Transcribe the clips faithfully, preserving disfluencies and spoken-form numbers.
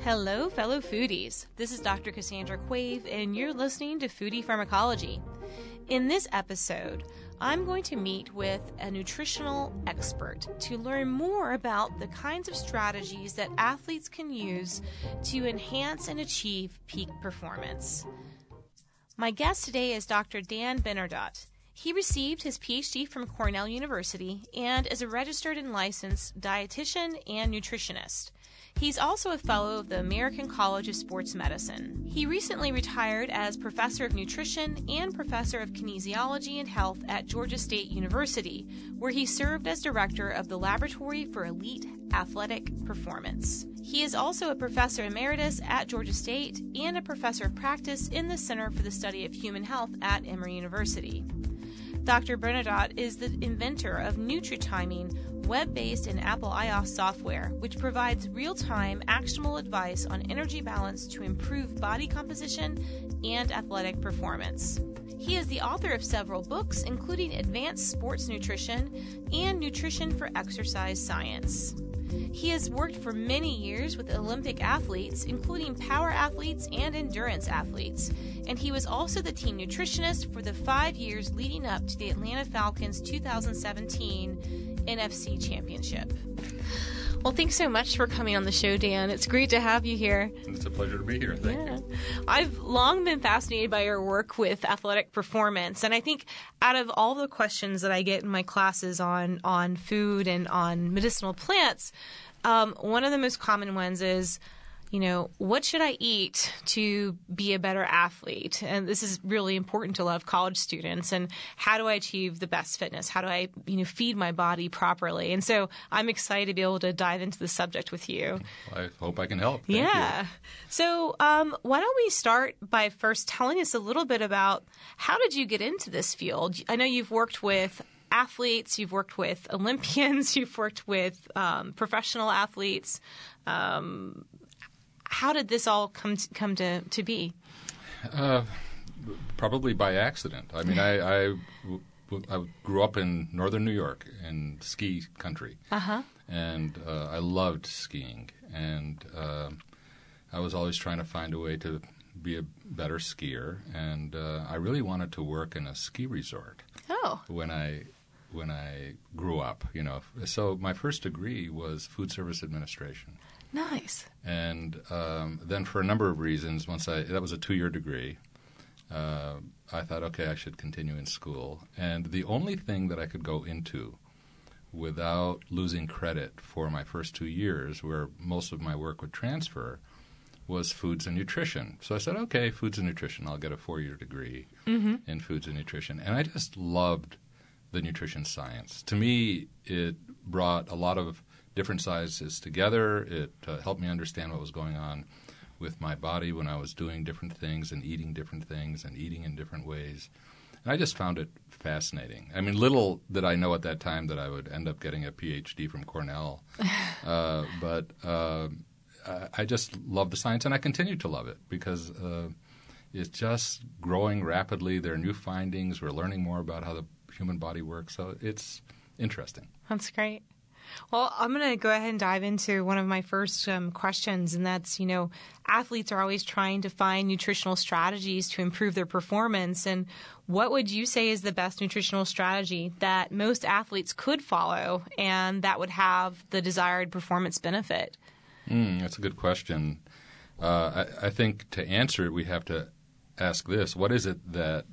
Hello, fellow foodies. This is Doctor Cassandra Quave, and you're listening to Foodie Pharmacology. In this episode, I'm going to meet with a nutritional expert to learn more about the kinds of strategies that athletes can use to enhance and achieve peak performance. My guest today is Doctor Dan Benardot. He received his P H D from Cornell University and is a registered and licensed dietitian and nutritionist. He's also a fellow of the American College of Sports Medicine. He recently retired as professor of nutrition and professor of kinesiology and health at Georgia State University, where he served as director of the Laboratory for Elite Athletic Performance. He is also a professor emeritus at Georgia State and a professor of practice in the Center for the Study of Human Health at Emory University. Doctor Benardot is the inventor of NutriTiming, web-based and Apple iOS software, which provides real-time, actionable advice on energy balance to improve body composition and athletic performance. He is the author of several books, including Advanced Sports Nutrition and Nutrition for Exercise Science. He has worked for many years with Olympic athletes, including power athletes and endurance athletes, and he was also the team nutritionist for the five years leading up to the Atlanta Falcons two thousand seventeen N F C Championship. Well, thanks so much for coming on the show, Dan. It's great to have you here. It's a pleasure to be here. Thank yeah. you. I've long been fascinated by your work with athletic performance, and I think out of all the questions that I get in my classes on, on food and on medicinal plants, um, one of the most common ones is, you know, what should I eat to be a better athlete? And this is really important to a lot of college students. And how do I achieve the best fitness? How do I, you know, feed my body properly? And so I'm excited to be able to dive into the subject with you. I hope I can help. Thank yeah. you. So um, why don't we start by first telling us a little bit about how did you get into this field? I know you've worked with athletes, you've worked with Olympians, you've worked with um, professional athletes. Um How did this all come to, come to, to be? Uh, probably by accident. I mean, I, I, I grew up in northern New York in ski country, uh-huh. and uh, I loved skiing. And uh, I was always trying to find a way to be a better skier. And uh, I really wanted to work in a ski resort. Oh. When I when I grew up, you know. So my first degree was food service administration. Nice. And um, then for a number of reasons, once I that was a two-year degree, uh, I thought, okay, I should continue in school. And the only thing that I could go into without losing credit for my first two years, where most of my work would transfer, was foods and nutrition. So I said, okay, foods and nutrition. I'll get a four-year degree mm-hmm. in foods and nutrition. And I just loved the nutrition science. To me, it brought a lot of different sciences together. It uh, helped me understand what was going on with my body when I was doing different things and eating different things and eating in different ways. And I just found it fascinating. I mean, little did I know at that time that I would end up getting a P H D from Cornell. uh, but uh, I just love the science, and I continue to love it because uh, it's just growing rapidly. There are new findings. We're learning more about how the human body works. So it's interesting. That's great. Well, I'm going to go ahead and dive into one of my first um, questions, and that's, you know, athletes are always trying to find nutritional strategies to improve their performance. And what would you say is the best nutritional strategy that most athletes could follow and that would have the desired performance benefit? Mm, that's a good question. Uh, I, I think to answer it, we have to ask this. What is it that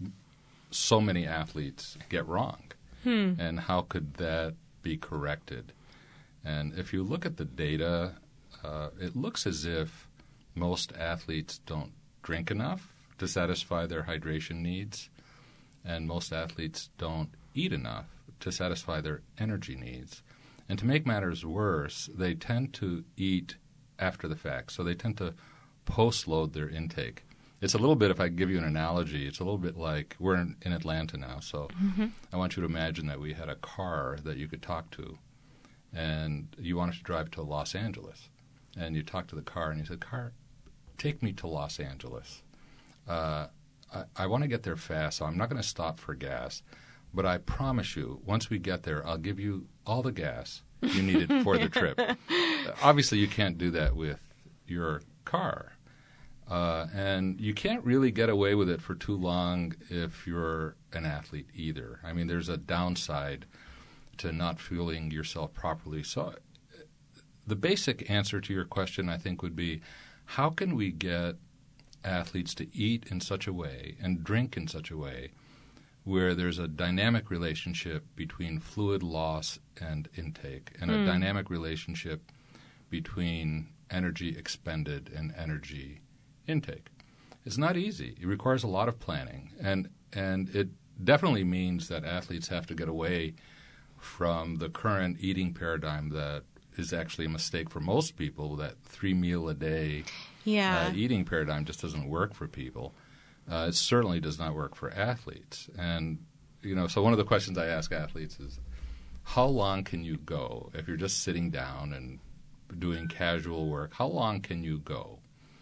so many athletes get wrong? Hmm. And how could that be corrected? And if you look at the data, uh, it looks as if most athletes don't drink enough to satisfy their hydration needs, and most athletes don't eat enough to satisfy their energy needs. And to make matters worse, they tend to eat after the fact. So they tend to post-load their intake. It's a little bit, if I give you an analogy, it's a little bit like we're in, in Atlanta now. So mm-hmm. I want you to imagine that we had a car that you could talk to, and you wanted to drive to Los Angeles. And you talked to the car, and you said, car, take me to Los Angeles. Uh, I, I want to get there fast, so I'm not going to stop for gas. But I promise you, once we get there, I'll give you all the gas you needed for the trip. Uh, obviously, you can't do that with your car. Uh, and you can't really get away with it for too long if you're an athlete either. I mean, there's a downside to not fueling yourself properly. So the basic answer to your question, I think, would be how can we get athletes to eat in such a way and drink in such a way where there's a dynamic relationship between fluid loss and intake and mm. a dynamic relationship between energy expended and energy intake. It's not easy. It requires a lot of planning, and and it definitely means that athletes have to get away from the current eating paradigm that is actually a mistake for most people. That three meal a day yeah. uh, eating paradigm just doesn't work for people. Uh, it certainly does not work for athletes. And you know, so one of the questions I ask athletes is, how long can you go if you're just sitting down and doing casual work? How long can you go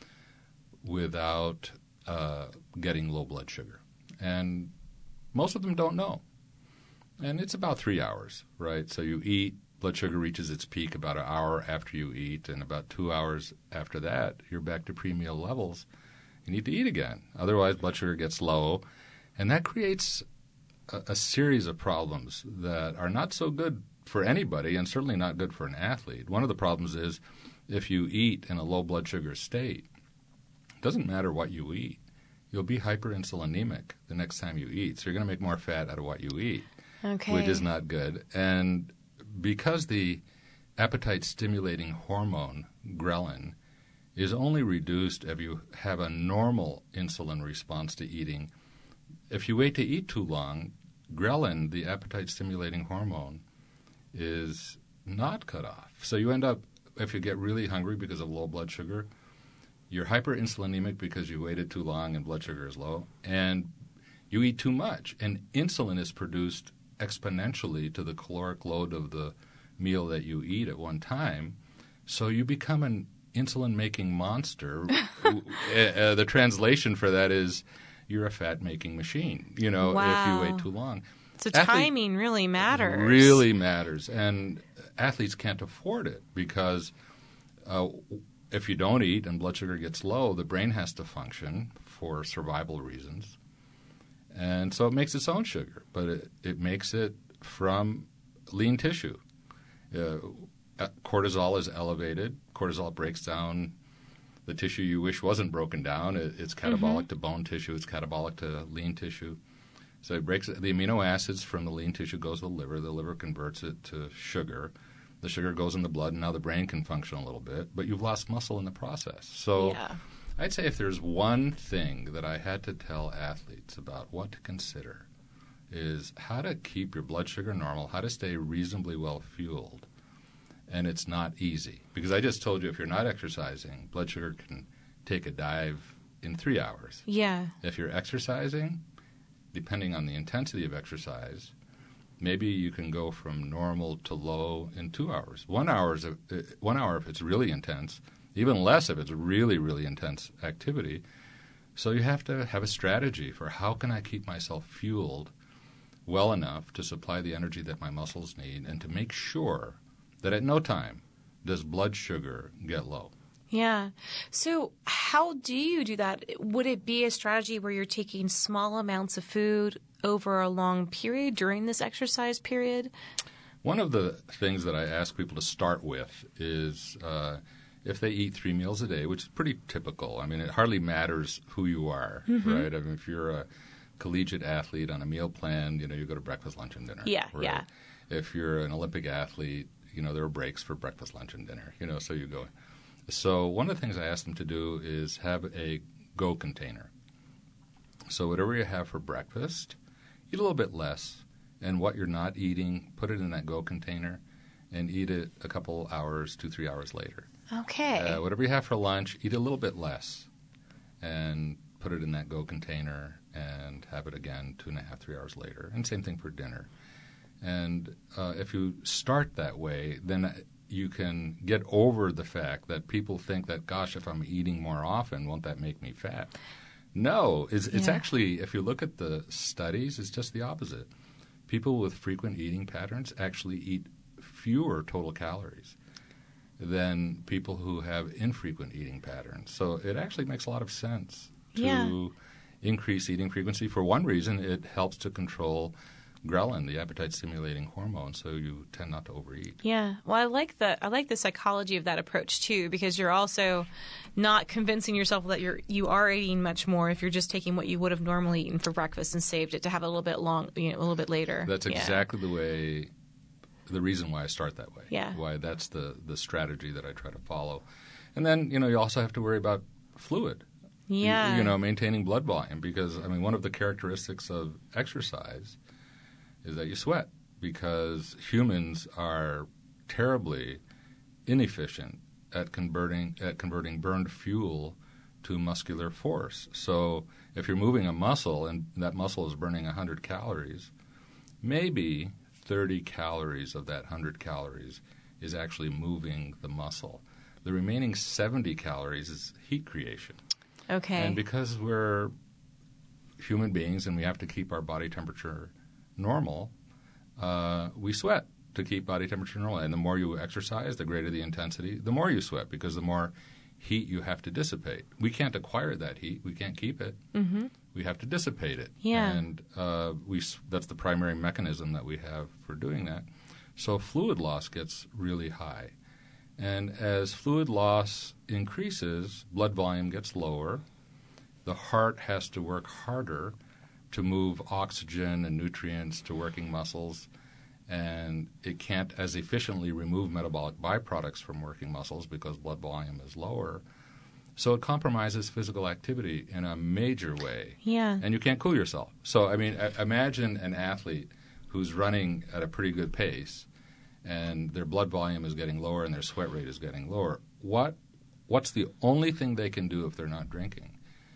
without uh, getting low blood sugar? And most of them don't know. And it's about three hours, right? So you eat, blood sugar reaches its peak about an hour after you eat, and about two hours after that, you're back to pre-meal levels. You need to eat again. Otherwise, blood sugar gets low, and that creates a, a series of problems that are not so good for anybody and certainly not good for an athlete. One of the problems is if you eat in a low blood sugar state, it doesn't matter what you eat. You'll be hyperinsulinemic the next time you eat. So you're going to make more fat out of what you eat, okay. which is not good. And because the appetite-stimulating hormone, ghrelin, is only reduced if you have a normal insulin response to eating, if you wait to eat too long, ghrelin, the appetite-stimulating hormone, is not cut off. So you end up, if you get really hungry because of low blood sugar, you're hyperinsulinemic because you waited too long and blood sugar is low, and you eat too much. And insulin is produced exponentially to the caloric load of the meal that you eat at one time. So you become an insulin-making monster. uh, the translation for that is you're a fat-making machine, you know, wow. if you wait too long. So Athlete, timing really matters. Really matters. And athletes can't afford it because uh, if you don't eat and blood sugar gets low, the brain has to function for survival reasons. And so it makes its own sugar, but it, it makes it from lean tissue. Uh, cortisol is elevated. Cortisol breaks down the tissue you wish wasn't broken down. It, it's catabolic mm-hmm. to bone tissue. It's catabolic to lean tissue. So it breaks the amino acids from the lean tissue goes to the liver. The liver converts it to sugar. The sugar goes in the blood, and now the brain can function a little bit. But you've lost muscle in the process. So yeah. I'd say if there's one thing that I had to tell athletes about what to consider is how to keep your blood sugar normal, how to stay reasonably well fueled. And it's not easy. Because I just told you if you're not exercising, blood sugar can take a dive in three hours. Yeah. If you're exercising, depending on the intensity of exercise, maybe you can go from normal to low in two hours. One hour is a, one hour if it's really intense, even less if it's really, really intense activity. So you have to have a strategy for how can I keep myself fueled well enough to supply the energy that my muscles need and to make sure that at no time does blood sugar get low. Yeah. So how do you do that? Would it be a strategy where you're taking small amounts of food over a long period during this exercise period? One of the things that I ask people to start with is uh, if they eat three meals a day, which is pretty typical. I mean, it hardly matters who you are, mm-hmm. right? I mean, if you're a collegiate athlete on a meal plan, you know, you go to breakfast, lunch, and dinner. Yeah, right? yeah. If you're an Olympic athlete, you know, there are breaks for breakfast, lunch, and dinner, you know, so you go. So one of the things I ask them to do is have a go container. So whatever you have for breakfast, eat a little bit less, and what you're not eating, put it in that go container and eat it a couple hours, two, three hours later. Okay. Uh, whatever you have for lunch, eat a little bit less and put it in that go container and have it again two and a half, three hours later. And same thing for dinner. And uh, if you start that way, then you can get over the fact that people think that, gosh, if I'm eating more often, won't that make me fat? No. It's, it's yeah. actually, if you look at the studies, it's just the opposite. People with frequent eating patterns actually eat fewer total calories. than people who have infrequent eating patterns. So it actually makes a lot of sense to Yeah. increase eating frequency. For one reason, it helps to control ghrelin, the appetite-stimulating hormone, so you tend not to overeat. Yeah. Well, I like the I like the psychology of that approach too, because you're also not convincing yourself that you're you are eating much more if you're just taking what you would have normally eaten for breakfast and saved it to have a little bit long, you know, a little bit later. That's Yeah. exactly the way, the reason why I start that way. Yeah. Why that's the, the strategy that I try to follow. And then, you know, you also have to worry about fluid. Yeah. You, you know, maintaining blood volume, because, I mean, one of the characteristics of exercise is that you sweat, because humans are terribly inefficient at converting at converting burned fuel to muscular force. So if you're moving a muscle and that muscle is burning one hundred calories, maybe thirty calories of that one hundred calories is actually moving the muscle. The remaining seventy calories is heat creation. Okay. And because we're human beings and we have to keep our body temperature normal, uh, we sweat to keep body temperature normal. And the more you exercise, the greater the intensity, the more you sweat, because the more heat you have to dissipate. We can't acquire that heat. We can't keep it. Mm-hmm. We have to dissipate it. Yeah. And uh, we that's the primary mechanism that we have for doing that. So fluid loss gets really high. And as fluid loss increases, blood volume gets lower. The heart has to work harder to move oxygen and nutrients to working muscles, and it can't as efficiently remove metabolic byproducts from working muscles because blood volume is lower. So it compromises physical activity in a major way. Yeah. And you can't cool yourself. So, I mean, I- imagine an athlete who's running at a pretty good pace, and their blood volume is getting lower and their sweat rate is getting lower. What What's the only thing they can do if they're not drinking?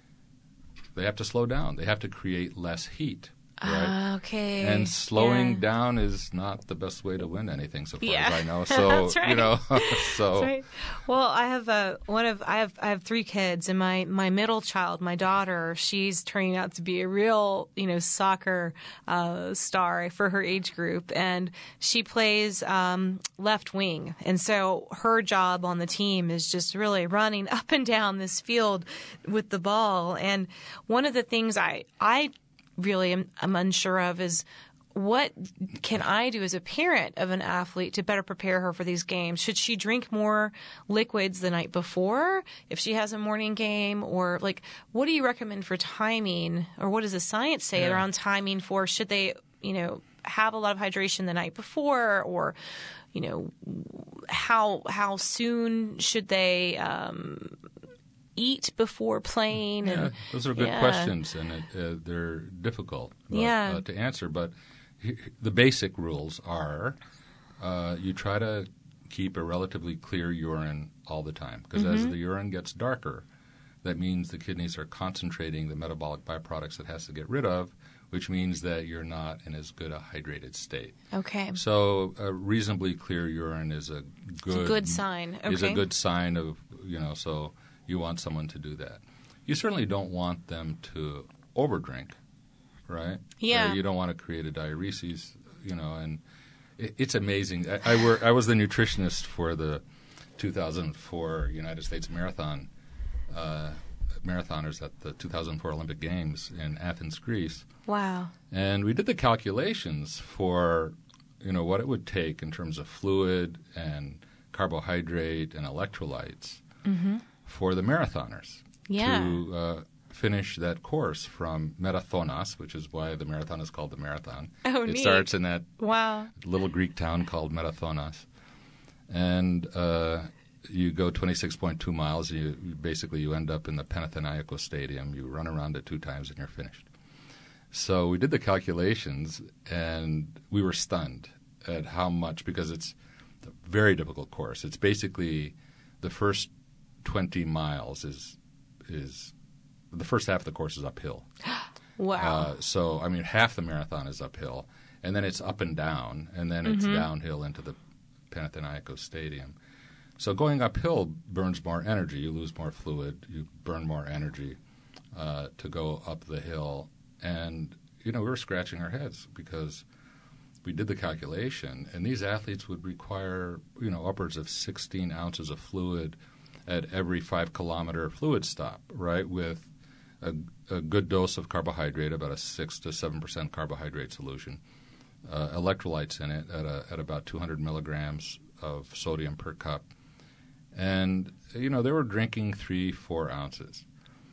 They have to slow down. They have to create less heat, right? Ah, okay. And slowing Yeah. down is not the best way to win anything, so far Yeah. as I know. So That's right. you know, so That's right. Well, I have uh, one of I have I have three kids, and my, my middle child, my daughter, she's turning out to be a real you know soccer uh, star for her age group, and she plays um, left wing, and so her job on the team is just really running up and down this field with the ball. And one of the things I I really am I'm unsure of is, what can I do as a parent of an athlete to better prepare her for these games? Should she drink more liquids the night before if she has a morning game? Or, like, what do you recommend for timing? Or what does the science say Yeah. around timing for, should they, you know, have a lot of hydration the night before? Or, you know, how how soon should they um, eat before playing? yeah, And those are good yeah. questions, and it, uh, they're difficult uh, Yeah. uh, to answer. But he- the basic rules are uh, you try to keep a relatively clear urine all the time, because as the urine gets darker, that means the kidneys are concentrating the metabolic byproducts it has to get rid of, which means that you're not in as good a hydrated state. Okay. So a reasonably clear urine is a good It's a good sign. Okay. is a good sign of, you know, so you want someone to do that. You certainly don't want them to overdrink, right? Yeah. Uh, you don't want to create a diuresis, you know, and it, it's amazing. I, I, were, I was the nutritionist for the two thousand four United States Marathon uh, marathoners at the two thousand four Olympic Games in Athens, Greece. Wow. And we did the calculations for, you know, what it would take in terms of fluid and carbohydrate and electrolytes for the marathoners Yeah. to uh, finish that course from Marathonas, which is why the marathon is called the marathon. Oh, it neat. starts in that Wow. little Greek town called Marathonas. And uh, you go twenty-six point two miles. You, you basically you end up in the Panathinaikos Stadium. You run around it two times and you're finished. So we did the calculations, and we were stunned at how much, because it's a very difficult course. It's basically the first twenty miles is is the first half of the course is uphill. Wow. Uh, so, I mean, half the marathon is uphill, and then it's up and down, and then it's Mm-hmm. downhill into the Panathinaikos Stadium. So going uphill burns more energy. You lose more fluid. You burn more energy uh, to go up the hill. And, you know, we were scratching our heads because we did the calculation, and these athletes would require, you know, upwards of sixteen ounces of fluid at every five-kilometer fluid stop, right, with a, a good dose of carbohydrate, about a six to seven percent carbohydrate solution, uh, electrolytes in it at, a, at about two hundred milligrams of sodium per cup. And, you know, they were drinking three, four ounces.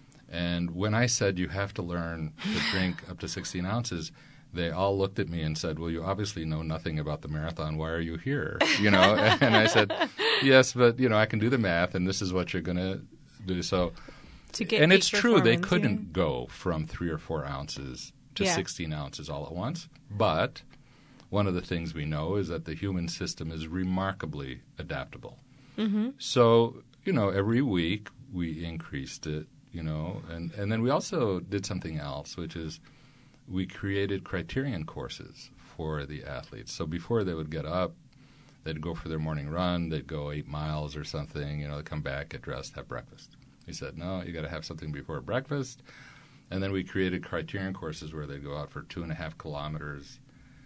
And when I said you have to learn to drink up to sixteen ounces, they all looked at me and said, well, you obviously know nothing about the marathon. Why are you here? You know, and I said, yes, but, you know, I can do the math, and this is what you're going to do. So, to get and it's true, they couldn't yeah. go from three or four ounces to yeah. sixteen ounces all at once. But one of the things we know is that the human system is remarkably adaptable. Mm-hmm. So, you know, every week we increased it, you know, and, and then we also did something else, which is we created criterion courses for the athletes. So before they would get up, they'd go for their morning run, they'd go eight miles or something, you know, they'd come back, get dressed, have breakfast. We said, no, you got to have something before breakfast. And then we created criterion courses where they'd go out for two and a half kilometers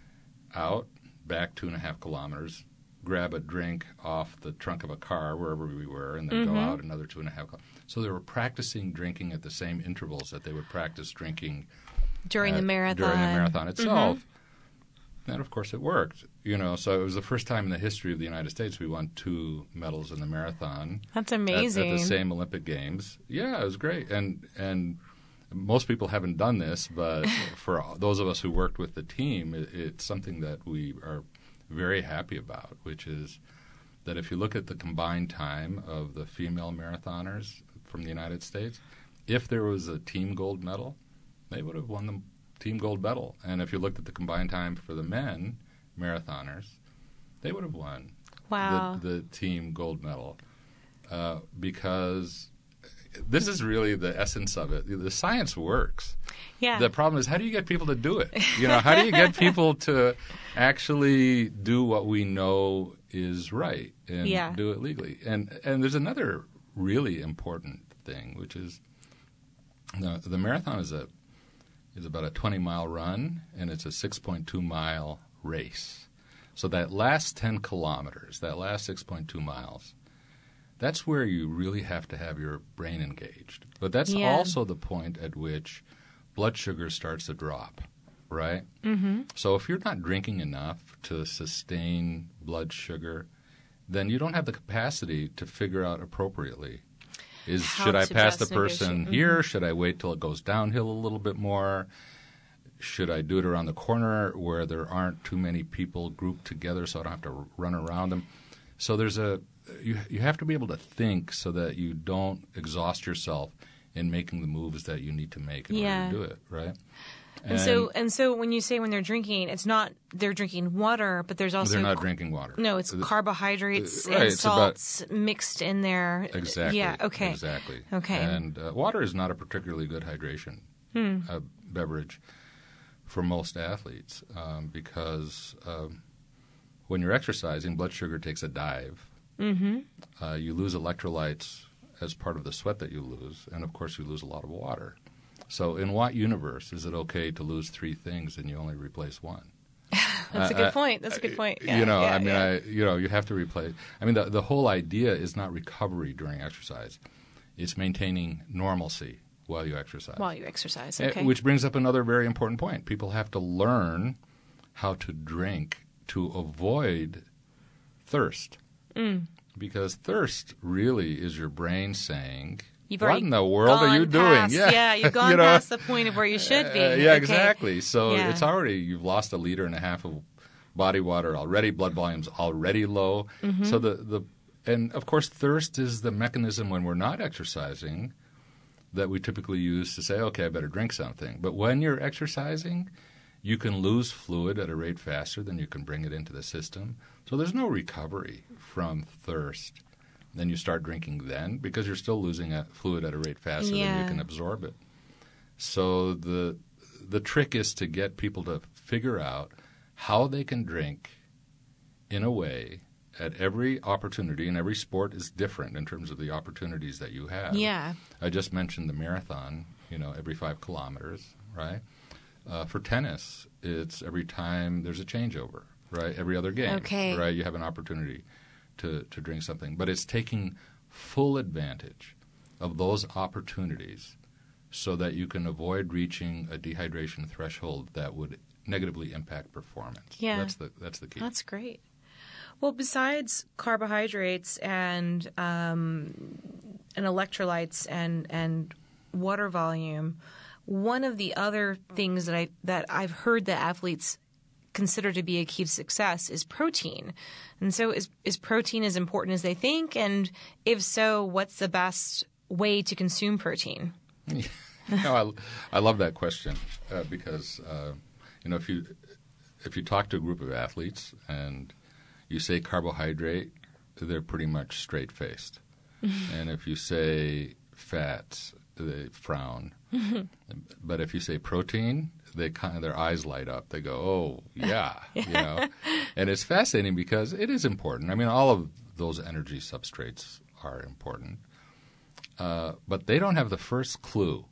out, back two and a half kilometers, grab a drink off the trunk of a car wherever we were, and then mm-hmm. go out another two and a half kilometers. So they were practicing drinking at the same intervals that they would practice drinking during uh, the marathon. During the marathon itself. Mm-hmm. And, of course, it worked. You know, so it was the first time in the history of the United States we won two medals in the marathon. That's amazing. At, at the same Olympic Games. Yeah, it was great. And and most people haven't done this, but for those of us who worked with the team, it, it's something that we are very happy about, which is that if you look at the combined time of the female marathoners from the United States, if there was a team gold medal, they would have won the team gold medal. And if you looked at the combined time for the men marathoners, they would have won wow. the, the team gold medal uh, because this is really the essence of it. The science works. Yeah. The problem is, how do you get people to do it? You know, how do you get people to actually do what we know is right and yeah. do it legally? And and there's another really important thing, which is the, the marathon is a is about a twenty mile run, and it's a six point two mile race. So that last ten kilometers, that last six point two miles, that's where you really have to have your brain engaged. But that's yeah. also the point at which blood sugar starts to drop, right? Mm-hmm. So if you're not drinking enough to sustain blood sugar, then you don't have the capacity to figure out appropriately. Is How should I to pass the best person negotiate. here? Mm-hmm. Should I wait till it goes downhill a little bit more? Should I do it around the corner where there aren't too many people grouped together so I don't have to run around them? So there's a you you have to be able to think so that you don't exhaust yourself in making the moves that you need to make in yeah. order to do it, right? And, And so and so when you say when they're drinking, it's not they're drinking water, but there's also they're not drinking water. No, it's carbohydrates uh, right, and it's about- salts mixed in there. Exactly. Yeah. Okay. Exactly. Okay. And uh, water is not a particularly good hydration Hmm. uh, beverage for most athletes um, because um, when you're exercising, blood sugar takes a dive. Mm-hmm. Uh, you lose electrolytes as part of the sweat that you lose, and of course you lose a lot of water. So in what universe is it okay to lose three things and you only replace one? That's a Uh, good uh, point. That's a good point. Yeah, you know, yeah, I mean, yeah. I, you know, you have to replace. I mean, the the whole idea is not recovery during exercise; it's maintaining normalcy while you exercise. While you exercise, Uh, okay. Which brings up another very important point: people have to learn how to drink to avoid thirst, Mm. because thirst really is your brain saying, You've "What already in the world are gone you past- doing?" Yeah, you've gone you know? past the point of where you should be. Uh, yeah, Okay. exactly. So Yeah. it's already, you've lost a liter and a half of body water already, blood volume's already low. Mm-hmm. So the, the and of course thirst is the mechanism when we're not exercising that we typically use to say, okay, I better drink something. But when you're exercising, you can lose fluid at a rate faster than you can bring it into the system. So there's no recovery from thirst. Then you start drinking then because you're still losing a fluid at a rate faster Yeah. than you can absorb it. So the the trick is to get people to figure out how they can drink in a way at every opportunity, and every sport is different in terms of the opportunities that you have. Yeah. I just mentioned the marathon, you know, every five kilometers, right? Uh, for tennis, it's every time there's a changeover, right? Every other game, okay. right? You have an opportunity to, to drink something. But it's taking full advantage of those opportunities so that you can avoid reaching a dehydration threshold that would negatively impact performance. Yeah. That's the, that's the key. That's great. Well, besides carbohydrates and um, and electrolytes and and water volume, one of the other things that I that I've heard that athletes consider to be a key to success is protein. And so, is is protein as important as they think? And if so, what's the best way to consume protein? you know, I, I love that question uh, because uh, you know if you if you talk to a group of athletes and you say carbohydrate, they're pretty much straight-faced. And if you say fats, they frown. But if you say protein, they kind of, their eyes light up. They go, "Oh, yeah," you know. And it's fascinating because it is important. I mean, all of those energy substrates are important, uh, but they don't have the first clue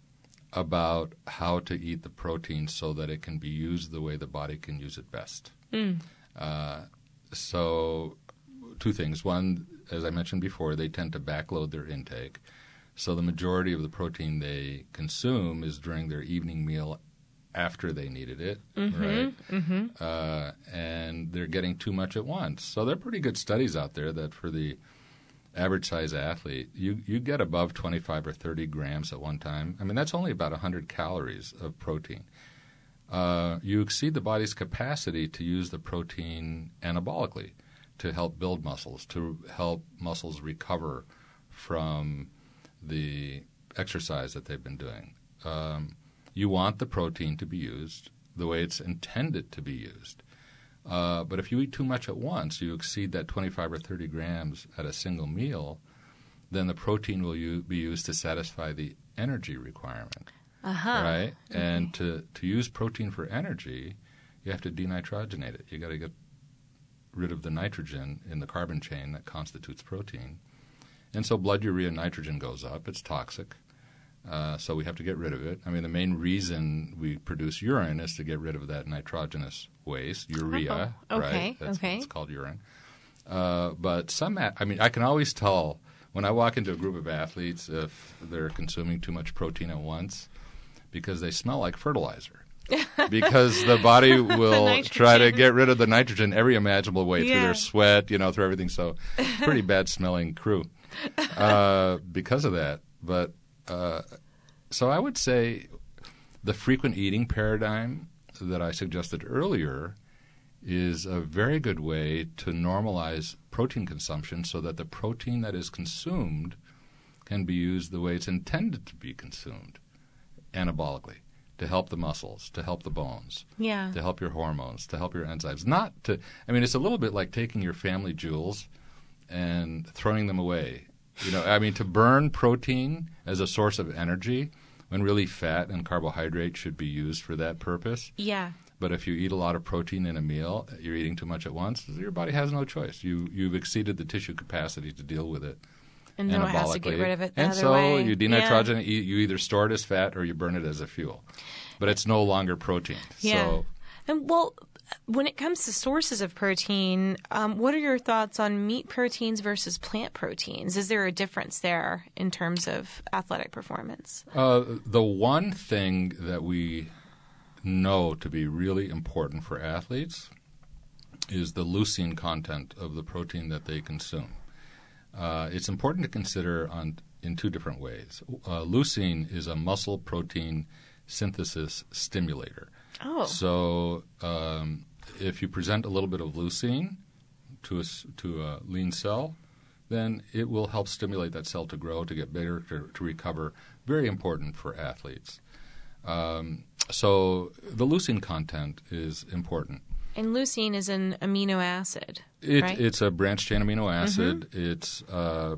about how to eat the protein so that it can be used the way the body can use it best. Mm. Uh, So two things. One, as I mentioned before, they tend to backload their intake. So the majority of the protein they consume is during their evening meal after they needed it, mm-hmm, right? Mm-hmm. Uh, and they're getting too much at once. So there are pretty good studies out there that for the average size athlete, you, you get above twenty-five or thirty grams at one time. I mean, that's only about one hundred calories of protein. Uh, you exceed the body's capacity to use the protein anabolically to help build muscles, to help muscles recover from the exercise that they've been doing. Um, you want the protein to be used the way it's intended to be used. Uh, but if you eat too much at once, you exceed that twenty-five or thirty grams at a single meal, then the protein will u- be used to satisfy the energy requirement. Uh-huh. Right? Okay. And to, to use protein for energy, you have to denitrogenate it. You got to get rid of the nitrogen in the carbon chain that constitutes protein. And so blood urea nitrogen goes up. It's toxic. Uh, so we have to get rid of it. I mean, the main reason we produce urine is to get rid of that nitrogenous waste, urea, oh, okay, right? That's okay. what it's called, urine. Uh, but some, I mean, I can always tell when I walk into a group of athletes if they're consuming too much protein at once, because they smell like fertilizer. Because the body will try to get rid of the nitrogen every imaginable way, yeah. through their sweat, you know, through everything. So pretty bad smelling crew uh, because of that. But uh, so I would say the frequent eating paradigm that I suggested earlier is a very good way to normalize protein consumption so that the protein that is consumed can be used the way it's intended to be consumed. Anabolically, to help the muscles, to help the bones, yeah. to help your hormones, to help your enzymes. Not to, I mean, it's a little bit like taking your family jewels and throwing them away. You know, I mean, to burn protein as a source of energy when really fat and carbohydrate should be used for that purpose. Yeah. But if you eat a lot of protein in a meal, you're eating too much at once, your body has no choice. You, you've exceeded the tissue capacity to deal with it. And no one has to get rid of it the and other so way. you denitrogenate, yeah. you, you either store it as fat or you burn it as a fuel. But it's no longer protein. Yeah. So, and well, when it comes to sources of protein, um, what are your thoughts on meat proteins versus plant proteins? Is there a difference there in terms of athletic performance? Uh, the one thing that we know to be really important for athletes is the leucine content of the protein that they consume. Uh, it's important to consider on in two different ways. Uh, leucine is a muscle protein synthesis stimulator. Oh. So um, if you present a little bit of leucine to a, to a lean cell, then it will help stimulate that cell to grow, to get bigger, to, to recover. Very important for athletes. Um, so the leucine content is important. And leucine is an amino acid, it, right? It's a branched chain amino acid. Mm-hmm. It's uh,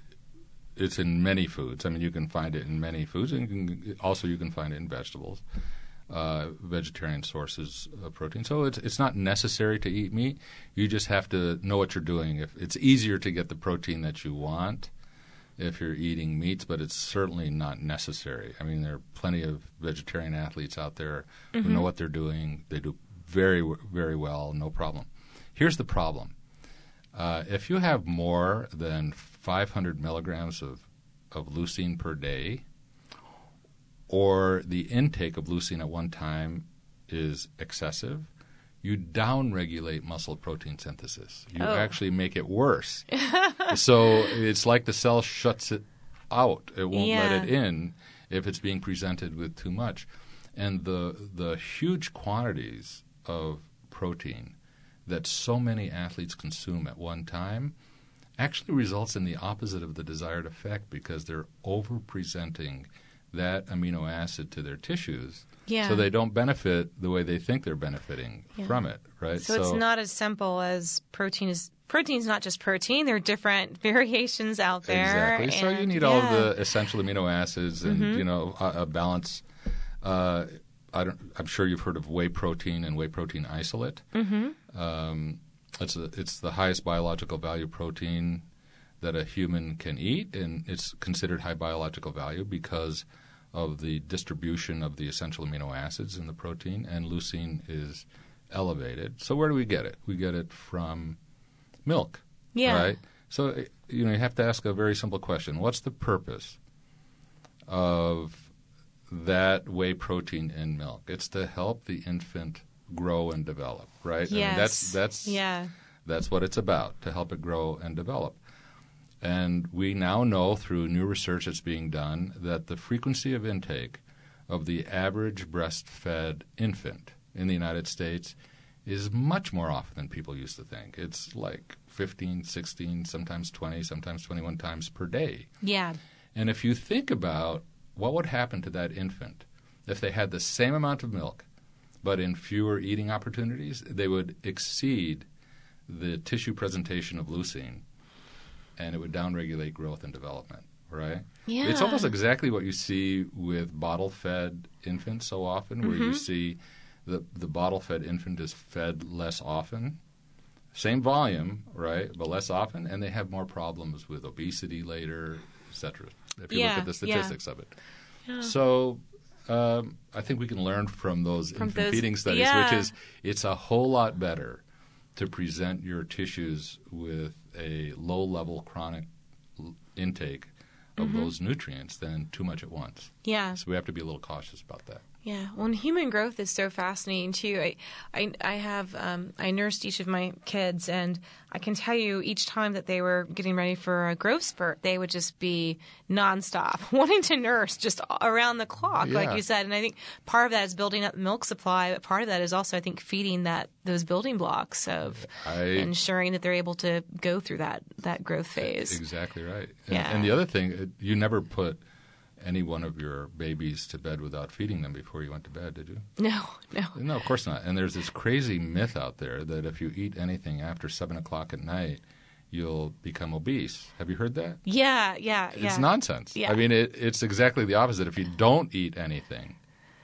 it's in many foods. I mean, you can find it in many foods, and you can, also you can find it in vegetables, uh, vegetarian sources of protein. So it's it's not necessary to eat meat. You just have to know what you're doing. If it's easier to get the protein that you want if you're eating meats, but it's certainly not necessary. I mean, there are plenty of vegetarian athletes out there mm-hmm. who know what they're doing. They do very, very well, no problem. Here's the problem. Uh, if you have more than five hundred milligrams of, of leucine per day, or the intake of leucine at one time is excessive, you downregulate muscle protein synthesis. You oh. actually make it worse. So it's like the cell shuts it out. It won't yeah. let it in if it's being presented with too much. And the the huge quantities of protein that so many athletes consume at one time actually results in the opposite of the desired effect because they're over-presenting that amino acid to their tissues, yeah. so they don't benefit the way they think they're benefiting yeah. from it, right? So, so it's not as simple as protein is. Protein's not just protein. There are different variations out there. Exactly. So and, you need yeah. all of the essential amino acids and, mm-hmm. you know, a, a balance. Uh, I don't, I'm sure you've heard of whey protein and whey protein isolate. Mm-hmm. Um, it's, a, it's the highest biological value protein that a human can eat, and it's considered high biological value because of the distribution of the essential amino acids in the protein, and leucine is elevated. So where do we get it? We get it from milk, yeah. right? So, you know, you have to ask a very simple question. What's the purpose of that whey protein in milk? It's to help the infant grow and develop, right? Yes. I mean, that's, that's, yeah. that's what it's about, to help it grow and develop. And we now know through new research that's being done that the frequency of intake of the average breastfed infant in the United States is much more often than people used to think. It's like fifteen, sixteen, sometimes twenty, sometimes twenty-one times per day. Yeah. And if you think about what would happen to that infant if they had the same amount of milk but in fewer eating opportunities, they would exceed the tissue presentation of leucine, and it would downregulate growth and development, right? Yeah. It's almost exactly what you see with bottle-fed infants so often, where mm-hmm. you see the, the bottle-fed infant is fed less often, same volume, right, but less often, and they have more problems with obesity later, et cetera, if you yeah. look at the statistics yeah. of it. Yeah. So um, I think we can learn from those from infant those, feeding studies, yeah. which is it's a whole lot better to present your tissues with a low-level chronic intake of mm-hmm. those nutrients than too much at once. Yeah. So we have to be a little cautious about that. Yeah. Well, and human growth is so fascinating too. I, I, I have um, I nursed each of my kids, and I can tell you each time that they were getting ready for a growth spurt, they would just be nonstop wanting to nurse just around the clock, yeah. like you said. And I think part of that is building up milk supply, but part of that is also, I think, feeding that those building blocks of I, ensuring that they're able to go through that that growth phase. Exactly right. And, yeah. and the other thing, you never put any one of your babies to bed without feeding them before you went to bed, did you? No, no. No, of course not. And there's this crazy myth out there that if you eat anything after seven o'clock at night, you'll become obese. Have you heard that? Yeah, yeah, yeah. It's nonsense. Yeah. I mean, it, it's exactly the opposite. If you don't eat anything,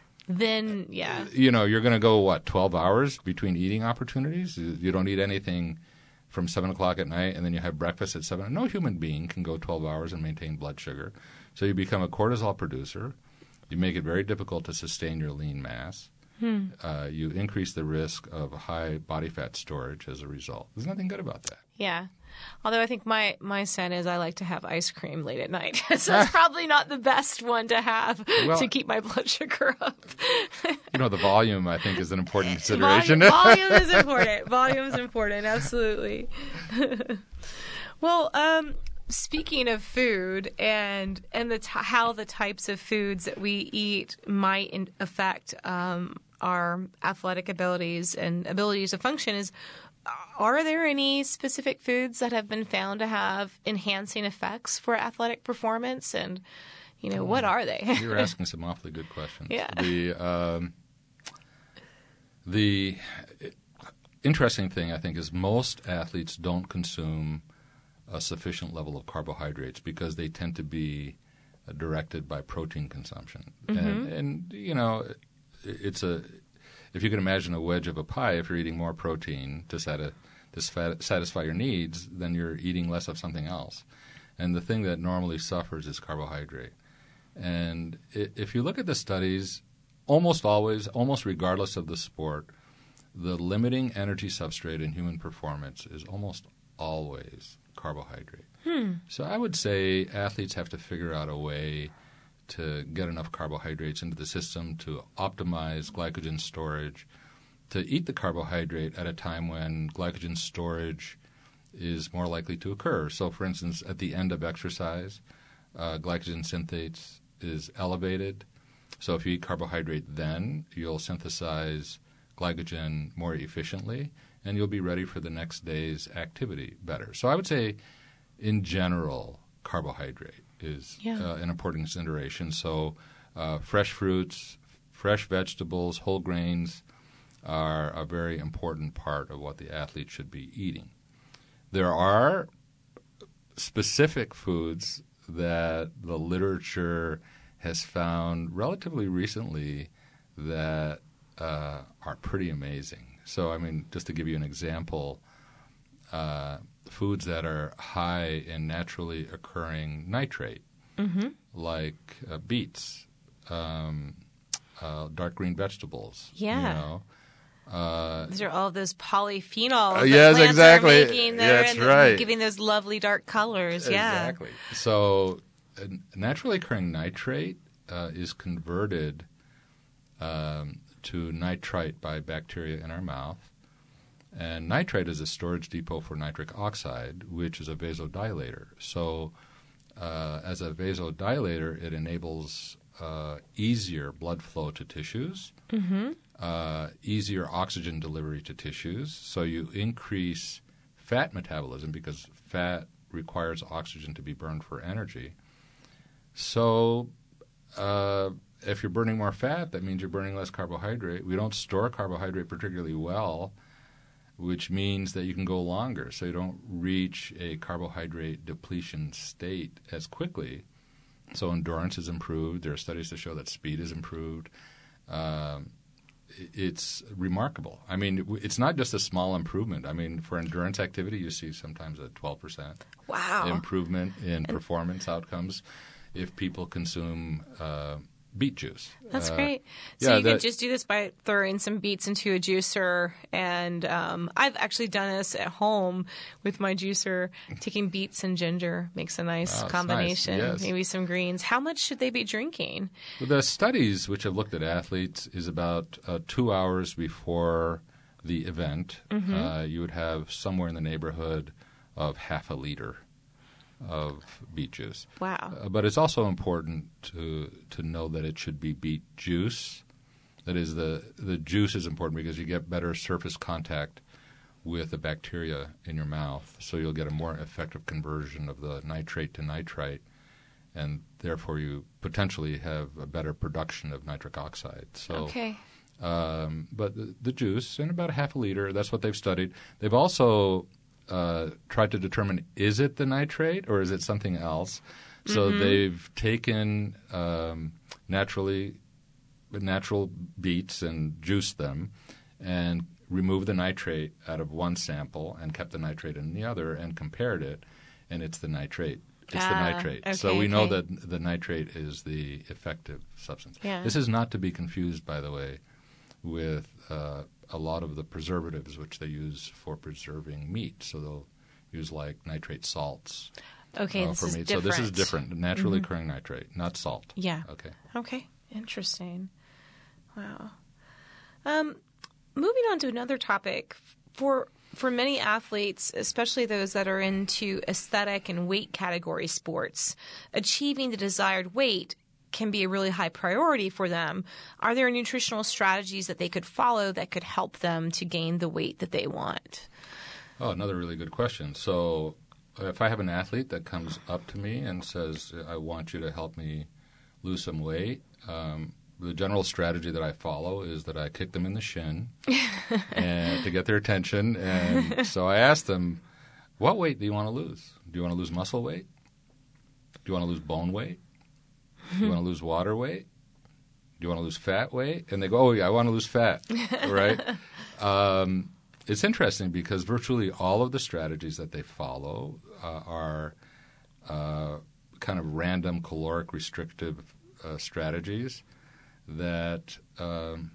then, yeah. you know, you're going to go, what, twelve hours between eating opportunities? You don't eat anything from seven o'clock at night, and then you have breakfast at seven. No human being can go twelve hours and maintain blood sugar. So you become a cortisol producer. You make it very difficult to sustain your lean mass. Hmm. Uh, you increase the risk of high body fat storage as a result. There's nothing good about that. Yeah. Although I think my, my sin is I like to have ice cream late at night. So it's probably not the best one to have well, to keep my blood sugar up. You know, the volume, I think, is an important consideration. Volume, volume is important. Volume is important, absolutely. Well, um, speaking of food and and the t- how the types of foods that we eat might in- affect um, our athletic abilities and abilities to function is, are there any specific foods that have been found to have enhancing effects for athletic performance? And, you know, what are they? You're asking some awfully good questions. Yeah. The, um, the interesting thing, I think, is most athletes don't consume a sufficient level of carbohydrates because they tend to be uh, directed by protein consumption. Mm-hmm. And, and, you know, it's a – if you can imagine a wedge of a pie, if you're eating more protein to, sati- to satisfy your needs, then you're eating less of something else. and the thing that normally suffers is carbohydrate. And if you look at the studies, almost always, almost regardless of the sport, the limiting energy substrate in human performance is almost always carbohydrate. Hmm. So I would say athletes have to figure out a way to get enough carbohydrates into the system to optimize glycogen storage, to eat the carbohydrate at a time when glycogen storage is more likely to occur. So, for instance, at the end of exercise, uh, glycogen synthase is elevated. So if you eat carbohydrate then, you'll synthesize glycogen more efficiently, and you'll be ready for the next day's activity better. So I would say, in general, carbohydrate is yeah. uh, an important consideration. So uh, fresh fruits, fresh vegetables, whole grains are a very important part of what the athlete should be eating. There are specific foods that the literature has found relatively recently that uh, are pretty amazing. So, I mean, just to give you an example, uh, foods that are high in naturally occurring nitrate, mm-hmm. like uh, beets, um, uh, dark green vegetables. Yeah. You know, uh, these are all those polyphenols. Uh, that yes, plants exactly. Are making there That's and right. Giving those lovely dark colors. Yeah. Exactly. So, uh, naturally occurring nitrate uh, is converted um, to nitrite by bacteria in our mouth. And nitrite is a storage depot for nitric oxide, which is a vasodilator. So uh, as a vasodilator, it enables uh, easier blood flow to tissues, Mm-hmm. uh, easier oxygen delivery to tissues. So you increase fat metabolism because fat requires oxygen to be burned for energy. So uh, if you're burning more fat, that means you're burning less carbohydrate. We don't store carbohydrate particularly well, which means that you can go longer, so you don't reach a carbohydrate depletion state as quickly. So endurance is improved. There are studies to show that speed is improved. Um, it's remarkable. I mean, it's not just a small improvement. I mean, for endurance activity, you see sometimes a twelve percent Wow. improvement in performance outcomes if people consume uh, beet juice. That's uh, great. So yeah, you that, could just do this by throwing some beets into a juicer. And um, I've actually done this at home with my juicer. Taking beets and ginger makes a nice Oh, it's combination. nice, yes. Maybe some greens. How much should they be drinking? The studies which have looked at athletes is about uh, two hours before the event. Mm-hmm. Uh, you would have somewhere in the neighborhood of half a liter of beet juice. Wow. Uh, but it's also important to to know that it should be beet juice. That is, the, the juice is important because you get better surface contact with the bacteria in your mouth, so you'll get a more effective conversion of the nitrate to nitrite, and therefore you potentially have a better production of nitric oxide. So, Okay. um, but the, the juice, in about a half a liter, that's what they've studied. They've also uh, tried to determine, is it the nitrate or is it something else? So Mm-hmm. they've taken um, naturally natural beets and juiced them and removed the nitrate out of one sample and kept the nitrate in the other and compared it, and it's the nitrate. It's Ah, the nitrate. okay, so we know okay. that the nitrate is the effective substance. Yeah. This is not to be confused, by the way, with uh, a lot of the preservatives which they use for preserving meat. So they'll use like nitrate salts Okay, uh, this for is meat. different. So this is different, naturally occurring nitrate, not salt. Yeah. Okay. Okay. Interesting. Wow. Um, moving on to another topic. For for many athletes, especially those that are into aesthetic and weight category sports, achieving the desired weight can be a really high priority for them. Are there nutritional strategies that they could follow that could help them to gain the weight that they want? Oh, another really good question. So if I have an athlete that comes up to me and says, I want you to help me lose some weight, um, the general strategy that I follow is that I kick them in the shin and to get their attention. And so I ask them, what weight do you want to lose? Do you want to lose muscle weight? Do you want to lose bone weight? Do you want to lose water weight? Do you want to lose fat weight? And they go, oh, yeah, I want to lose fat, right? Um, it's interesting because virtually all of the strategies that they follow uh, are uh, kind of random caloric restrictive uh, strategies that um,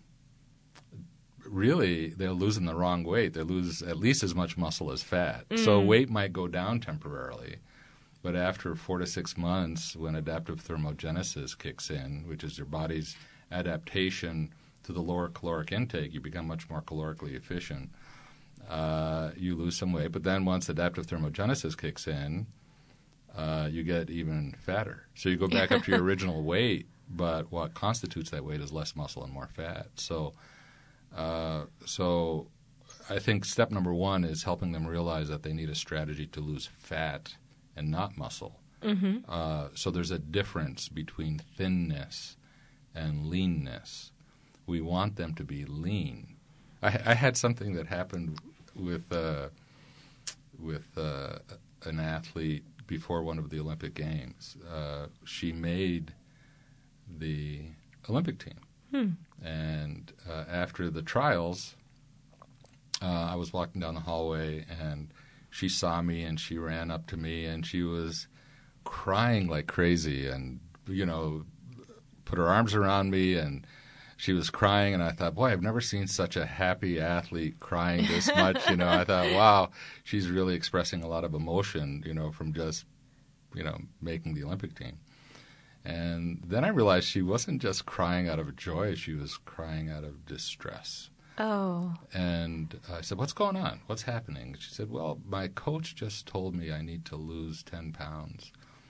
really they'll lose in the wrong weight. They lose at least as much muscle as fat. Mm. So weight might go down temporarily, but after four to six months, when adaptive thermogenesis kicks in, which is your body's adaptation to the lower caloric intake, you become much more calorically efficient. Uh, you lose some weight, but then once adaptive thermogenesis kicks in, uh, you get even fatter. So you go back up to your original weight, but what constitutes that weight is less muscle and more fat. So, uh, so I think step number one is helping them realize that they need a strategy to lose fat and not muscle. Mm-hmm. Uh, so there's a difference between thinness and leanness. We want them to be lean. I, I had something that happened with uh, with uh, an athlete before one of the Olympic Games. Uh, she made the Olympic team. Hmm. And uh, after the trials, uh, I was walking down the hallway, and she saw me, and she ran up to me, and she was crying like crazy and, you know, put her arms around me, and she was crying, and I thought, boy, I've never seen such a happy athlete crying this much. You know, I thought, wow, she's really expressing a lot of emotion, you know, from just, you know, making the Olympic team. And then I realized she wasn't just crying out of joy, she was crying out of distress. Oh. And I said, what's going on? What's happening? She said, well, my coach just told me I need to lose ten pounds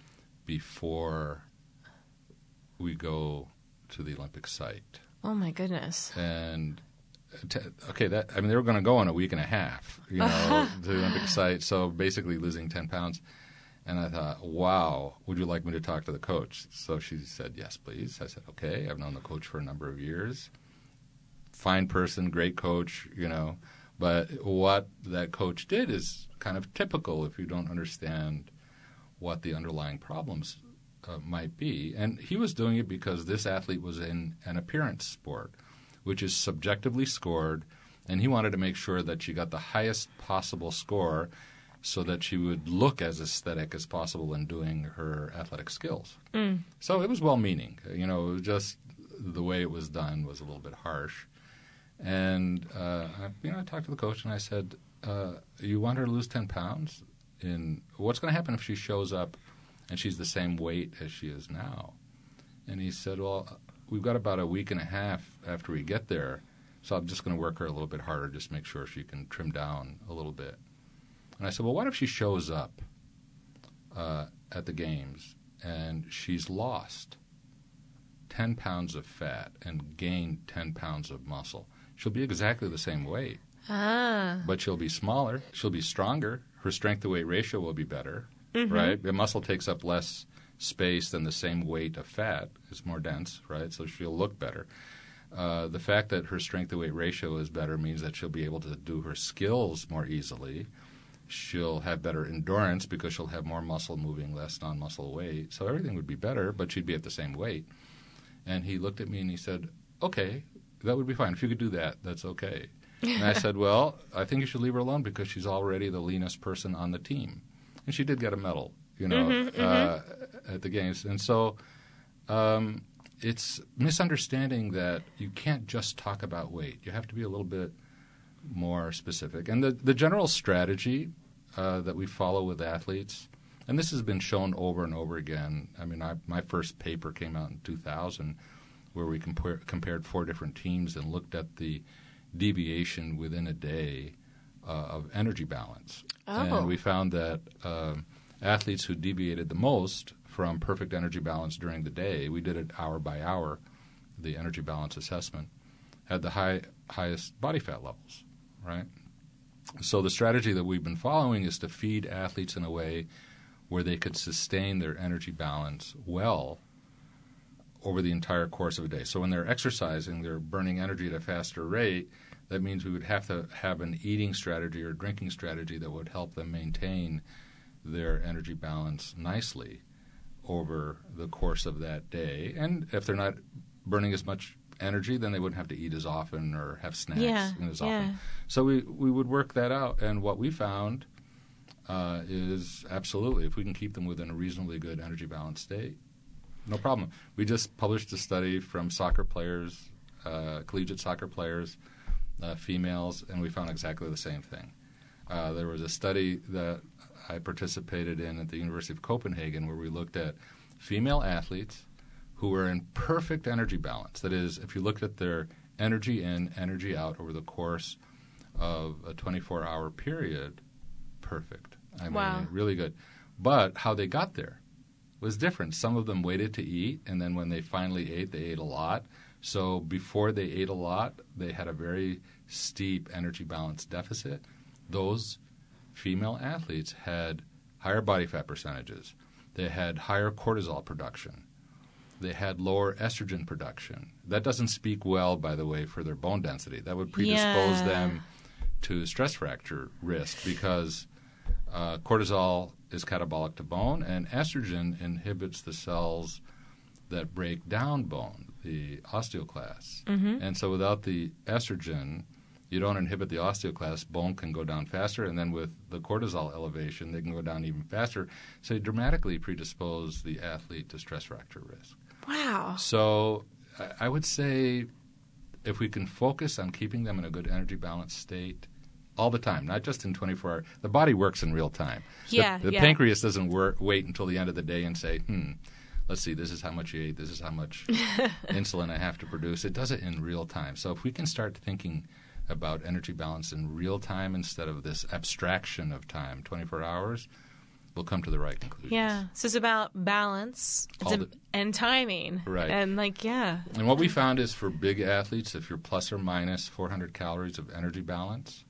before we go to the Olympic site. Oh, my goodness. And, t- okay, that I mean, they were going to go in a week and a half, you know, to the Olympic site, so basically losing ten pounds. And I thought, wow, would you like me to talk to the coach? So she said, yes, please. I said, okay, I've known the coach for a number of years. Fine person, great coach, you know. But what that coach did is kind of typical if you don't understand what the underlying problems Uh, might be. And he was doing it because this athlete was in an appearance sport, which is subjectively scored, and he wanted to make sure that she got the highest possible score so that she would look as aesthetic as possible in doing her athletic skills. Mm. So it was well-meaning. You know, it was just the way it was done was a little bit harsh. And, uh, I, you know, I talked to the coach and I said, uh, you want her to lose ten pounds? In, what's going to happen if she shows up and she's the same weight as she is now? And he said, well, we've got about a week and a half after we get there, so I'm just going to work her a little bit harder, just make sure she can trim down a little bit. And I said, well, what if she shows up uh, at the games and she's lost ten pounds of fat and gained ten pounds of muscle? She'll be exactly the same weight, ah. but she'll be smaller, she'll be stronger, her strength-to-weight ratio will be better. Mm-hmm. Right? The muscle takes up less space than the same weight of fat. It's more dense, right? So she'll look better. Uh, the fact that her strength-to-weight ratio is better means that she'll be able to do her skills more easily. She'll have better endurance because she'll have more muscle moving, less non-muscle weight. So everything would be better, but she'd be at the same weight. And he looked at me and he said, okay, that would be fine. If you could do that, that's okay. And I said, well, I think you should leave her alone because she's already the leanest person on the team. And she did get a medal, you know, mm-hmm, uh, mm-hmm. at the games. And so um, it's misunderstanding that you can't just talk about weight. You have to be a little bit more specific. And the, the general strategy uh, that we follow with athletes, and this has been shown over and over again. I mean, I, my first paper came out in two thousand where we compare, compared four different teams and looked at the deviation within a day Uh, of energy balance. Oh. And we found that uh, athletes who deviated the most from perfect energy balance during the day, we did it hour by hour, the energy balance assessment, had the high, highest body fat levels, right? So the strategy that we've been following is to feed athletes in a way where they could sustain their energy balance well over the entire course of a day. So when they're exercising, they're burning energy at a faster rate. That means we would have to have an eating strategy or drinking strategy that would help them maintain their energy balance nicely over the course of that day. And if they're not burning as much energy, then they wouldn't have to eat as often or have snacks yeah, as yeah. often. So we, we would work that out. And what we found uh, is absolutely, if we can keep them within a reasonably good energy balance state, no problem. We just published a study from soccer players, uh, collegiate soccer players, uh, females, and we found exactly the same thing. Uh, there was a study that I participated in at the University of Copenhagen where we looked at female athletes who were in perfect energy balance. That is, if you looked at their energy in, energy out over the course of a twenty-four hour period, perfect. I Wow. mean, really good. But how they got there was different. Some of them waited to eat, and then when they finally ate, they ate a lot. So before they ate a lot, they had a very steep energy balance deficit. Those female athletes had higher body fat percentages. They had higher cortisol production. They had lower estrogen production. That doesn't speak well, by the way, for their bone density. That would predispose Yeah. them to stress fracture risk because uh, cortisol is catabolic to bone, and estrogen inhibits the cells that break down bone, the osteoclasts. Mm-hmm. And so without the estrogen, you don't inhibit the osteoclast, bone can go down faster, and then with the cortisol elevation, they can go down even faster. So you dramatically predispose the athlete to stress fracture risk. Wow. So I- I would say if we can focus on keeping them in a good energy balance state all the time, not just in twenty-four hours. The body works in real time. The- Yeah, The, yeah. pancreas doesn't work, wait until the end of the day and say, hmm, let's see, this is how much you ate, this is how much insulin I have to produce. It does it in real time. So if we can start thinking about energy balance in real time instead of this abstraction of time, twenty-four hours, we'll come to the right conclusions. Yeah. So it's about balance it's All a, the- and timing. Right. And like, yeah. And what we found is for big athletes, if you're plus or minus four hundred calories of energy balance,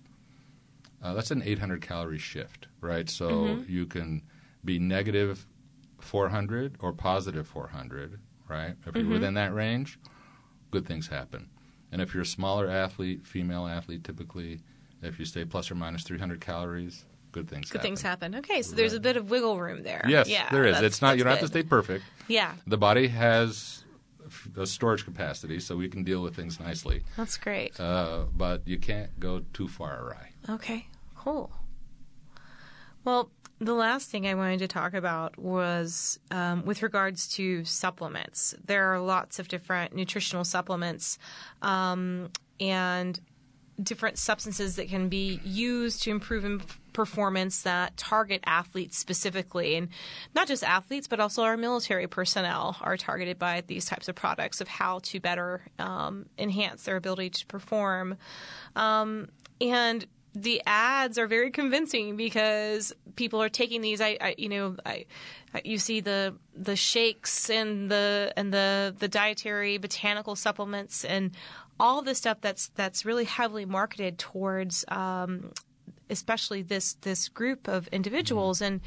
uh, that's an eight hundred calorie shift, right? So Mhm. you can be negative four hundred or positive four hundred, right? If you're Mhm. within that range, good things happen. And if you're a smaller athlete, female athlete typically, if you stay plus or minus three hundred calories, good things Good happen. things happen. Okay, so there's a Right. bit of wiggle room there. Yes, yeah, there is. that's- It's not. You don't that's have to good. stay perfect. Yeah, The body has f- a storage capacity, so we can deal with things nicely. that's great. Uh, but you can't go too far awry. Okay, cool. Well, the last thing I wanted to talk about was um, with regards to supplements. There are lots of different nutritional supplements um, and different substances that can be used to improve in performance that target athletes specifically. And not just athletes, but also our military personnel are targeted by these types of products of how to better um, enhance their ability to perform. Um, and the ads are very convincing because people are taking these. I, I you know, I, I, you see the the shakes and the and the the dietary botanical supplements and all this stuff that's that's really heavily marketed towards, um, especially this this group of individuals. And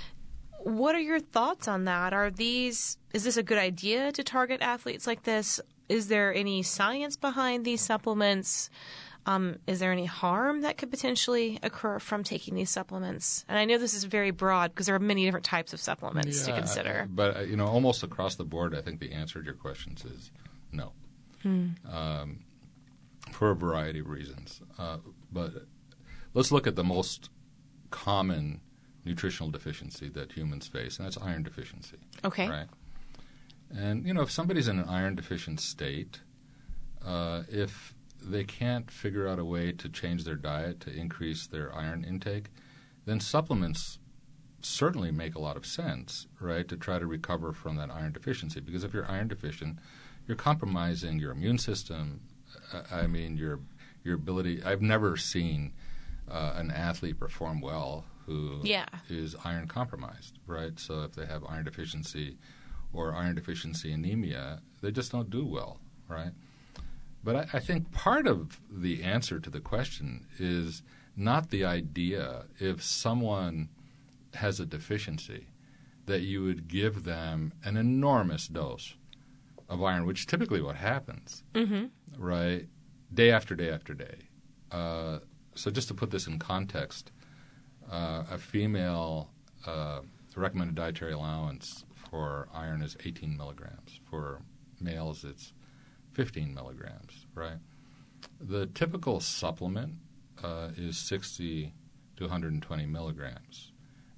what are your thoughts on that? Are these is this a good idea to target athletes like this? Is there any science behind these supplements? Um, is there any harm that could potentially occur from taking these supplements? And I know this is very broad because there are many different types of supplements to Yeah, consider. But, uh, you know, almost across the board, I think the answer to your questions is no. Hmm. Um, for a variety of reasons. Uh, but let's look at the most common nutritional deficiency that humans face, and that's iron deficiency. Okay. Right? And, you know, if somebody's in an iron deficient state, uh, if they can't figure out a way to change their diet to increase their iron intake, then supplements certainly make a lot of sense, right, to try to recover from that iron deficiency. Because if you're iron deficient, you're compromising your immune system. Uh, I mean, your your ability. I've never seen uh, an athlete perform well who Yeah. is iron compromised, right? So if they have iron deficiency or iron deficiency anemia, they just don't do well, right? But I, I think part of the answer to the question is not the idea if someone has a deficiency that you would give them an enormous dose of iron, which is typically what happens, Mm-hmm. right, day after day after day. Uh, so just to put this in context, uh, a female uh, recommended dietary allowance for iron is eighteen milligrams. For males, it's fifteen milligrams, right? The typical supplement uh, is sixty to one hundred twenty milligrams.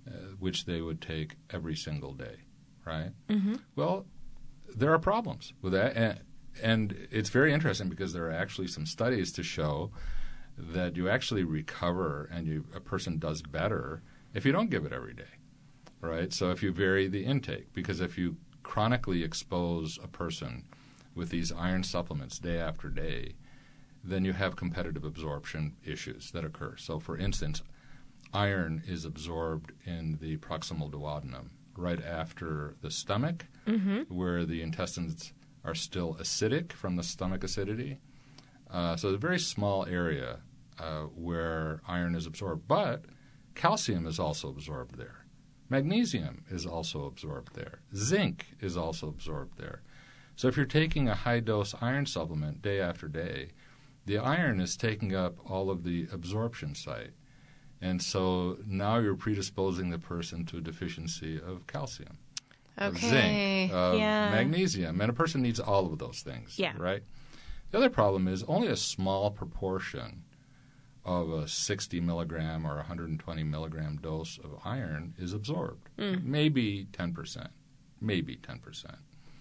uh, which they would take every single day, right? Mm-hmm. Well, there are problems with that, and, and it's very interesting because there are actually some studies to show that you actually recover and you, a person does better if you don't give it every day, right? So if you vary the intake, because if you chronically expose a person with these iron supplements day after day, then you have competitive absorption issues that occur. So, for instance, iron is absorbed in the proximal duodenum right after the stomach, mm-hmm. where the intestines are still acidic from the stomach acidity. Uh, so it's a very small area uh, where iron is absorbed. But calcium is also absorbed there. Magnesium is also absorbed there. Zinc is also absorbed there. So if you're taking a high-dose iron supplement day after day, the iron is taking up all of the absorption site. And so now you're predisposing the person to a deficiency of calcium, of Okay. zinc, of Yeah. magnesium. And a person needs all of those things, Yeah. right? The other problem is only a small proportion of a sixty milligram or one hundred twenty milligram dose of iron is absorbed. Mm. Maybe ten percent. Maybe ten percent.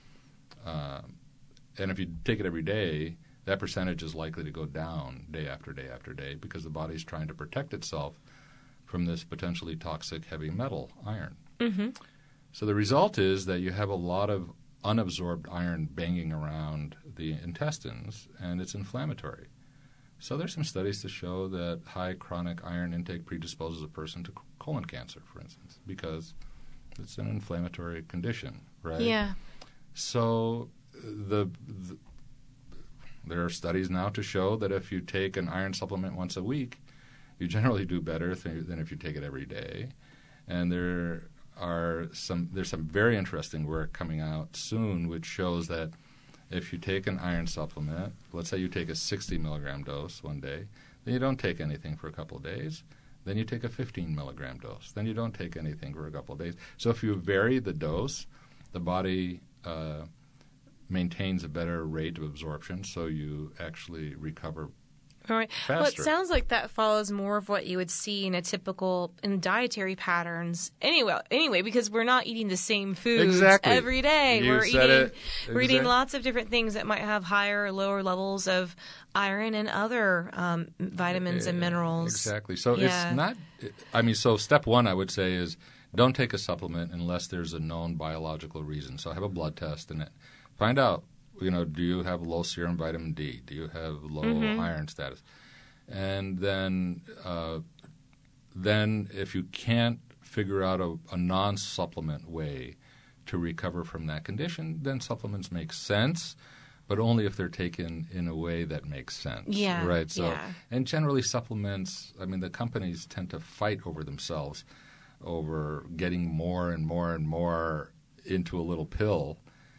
Um, and if you take it every day, that percentage is likely to go down day after day after day because the body's trying to protect itself from this potentially toxic heavy metal, iron. Mm-hmm. So the result is that you have a lot of unabsorbed iron banging around the intestines, and it's inflammatory. So there's some studies to show that high chronic iron intake predisposes a person to colon cancer, for instance, because it's an inflammatory condition, right? Yeah. So the, the there are studies now to show that if you take an iron supplement once a week, you generally do better th- than if you take it every day. And there are some there's some very interesting work coming out soon which shows that if you take an iron supplement, let's say you take a sixty milligram dose one day, then you don't take anything for a couple of days. Then you take a fifteen milligram dose. Then you don't take anything for a couple of days. So if you vary the dose, the body uh, maintains a better rate of absorption, so you actually recover All right. Well, it faster. sounds like that follows more of what you would see in a typical in dietary patterns. Anyway, anyway, because we're not eating the same foods Exactly. every day. You we're said eating it. we're eating Exact- lots of different things that might have higher or lower levels of iron and other um, vitamins and Yeah, minerals. Exactly. So Yeah. it's not – I mean, so step one I would say is don't take a supplement unless there's a known biological reason. So have a blood test and find out, you know, do you have low serum vitamin D? Do you have low Mm-hmm. iron status? And then, uh, then if you can't figure out a, a non-supplement way to recover from that condition, then supplements make sense, but only if they're taken in a way that makes sense. Yeah, Right. So, yeah. and generally supplements, I mean, the companies tend to fight over themselves over getting more and more and more into a little pill.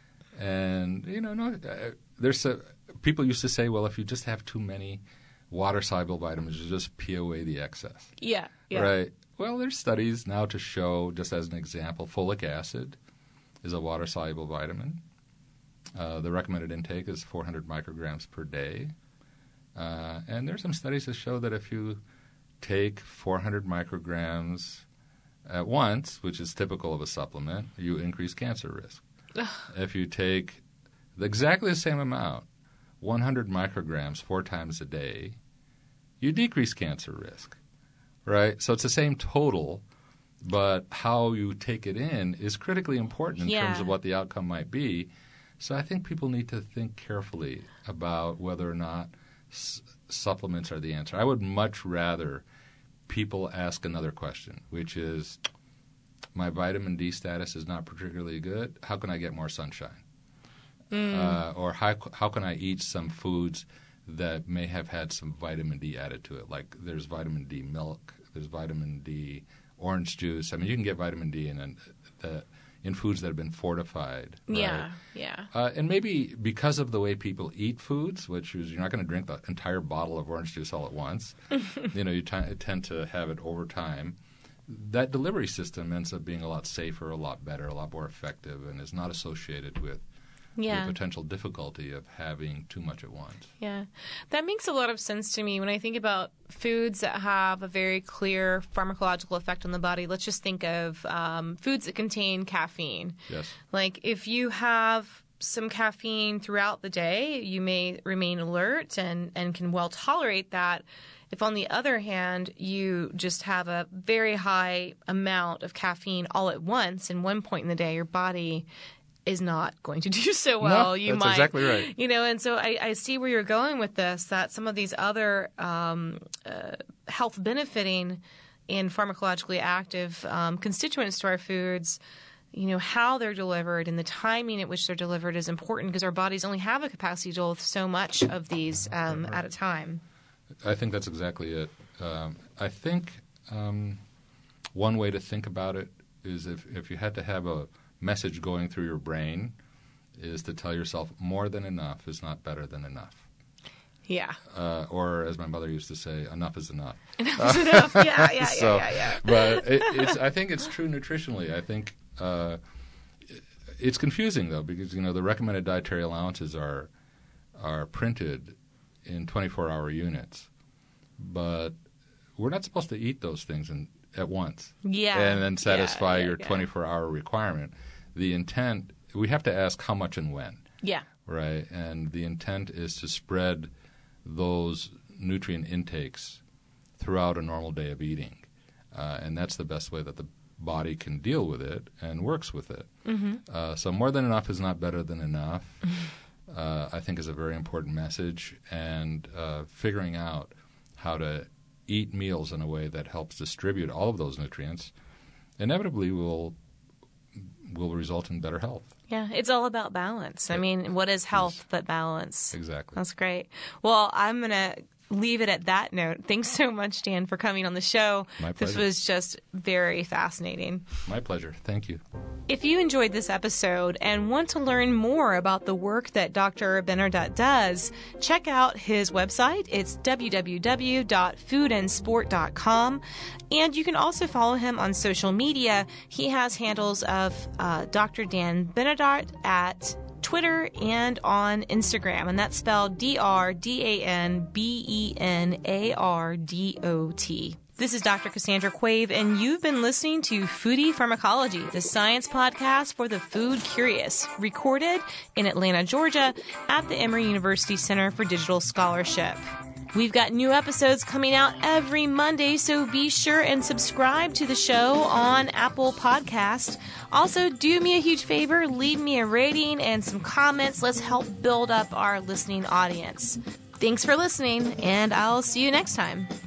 And, you know, no, uh, there's a, people used to say, well, if you just have too many water-soluble vitamins, you just pee away the excess. Yeah. Yeah. Right. Well, there's studies now to show, just as an example, folic acid is a water-soluble vitamin. Uh, the recommended intake is four hundred micrograms per day. Uh, and there's some studies that show that if you take four hundred micrograms at once, which is typical of a supplement, you increase cancer risk. If you take exactly the same amount, one hundred micrograms four times a day, you decrease cancer risk, right? So it's the same total, but how you take it in is critically important in Yeah. terms of what the outcome might be. So I think people need to think carefully about whether or not s- supplements are the answer. I would much rather people ask another question, which is, my vitamin D status is not particularly good. How can I get more sunshine? Mm. Uh, or how how can I eat some foods that may have had some vitamin D added to it? Like there's vitamin D milk, there's vitamin D orange juice. I mean, you can get vitamin D in an, the, in foods that have been fortified. Right? Yeah. Yeah. Uh, and maybe because of the way people eat foods, which is you're not going to drink the entire bottle of orange juice all at once. You know, you t- tend to have it over time. That delivery system ends up being a lot safer, a lot better, a lot more effective, and is not associated with Yeah. the potential difficulty of having too much at once. Yeah. That makes a lot of sense to me when I think about foods that have a very clear pharmacological effect on the body. Let's just think of um, foods that contain caffeine. Yes. Like if you have some caffeine throughout the day, you may remain alert and, and can well tolerate that. If, on the other hand, you just have a very high amount of caffeine all at once in one point in the day, your body is not going to do so well. No, you that's might, exactly right. You know, and so I, I see where you're going with this, that some of these other um, uh, health benefiting and pharmacologically active um, constituents to our foods, you know, how they're delivered and the timing at which they're delivered is important because our bodies only have a capacity to deal with so much of these um, at a time. I think that's exactly it. Um, I think um, one way to think about it is if, if you had to have a message going through your brain is to tell yourself more than enough is not better than enough. Yeah. Uh, or as my mother used to say, enough is enough. Enough is enough. Yeah, yeah, so, yeah, yeah, yeah. But it, it's, I think it's true nutritionally. I think uh, it's confusing, though, because, you know, the recommended dietary allowances are are printed in twenty-four hour units. But we're not supposed to eat those things in, at once. Yeah. And then satisfy yeah, yeah, your yeah. twenty-four hour requirement. The intent, we have to ask how much and when. Yeah. Right? And the intent is to spread those nutrient intakes throughout a normal day of eating. Uh, and that's the best way that the body can deal with it and works with it. Mm-hmm. Uh, so more than enough is not better than enough, uh, I think is a very important message. And uh, figuring out how to eat meals in a way that helps distribute all of those nutrients inevitably will will result in better health. Yeah, it's all about balance. I mean, what is health Yes. but balance? Exactly. That's great. Well, I'm going to leave it at that note. Thanks so much, Dan, for coming on the show. My This pleasure. was just very fascinating. My pleasure. Thank you. If you enjoyed this episode and want to learn more about the work that Doctor Benardut does, check out his website. It's w w w dot food and sport dot com. And you can also follow him on social media. He has handles of uh, Doctor Dan Benardut at Twitter and on Instagram, and that's spelled D R D A N B E N A R D O T. This is Doctor Cassandra Quave, and you've been listening to Foodie Pharmacology, the science podcast for the food curious, recorded in Atlanta, Georgia, at the Emory University Center for Digital Scholarship. We've got new episodes coming out every Monday, so be sure and subscribe to the show on Apple Podcast. Also, do me a huge favor, leave me a rating and some comments. Let's help build up our listening audience. Thanks for listening, and I'll see you next time.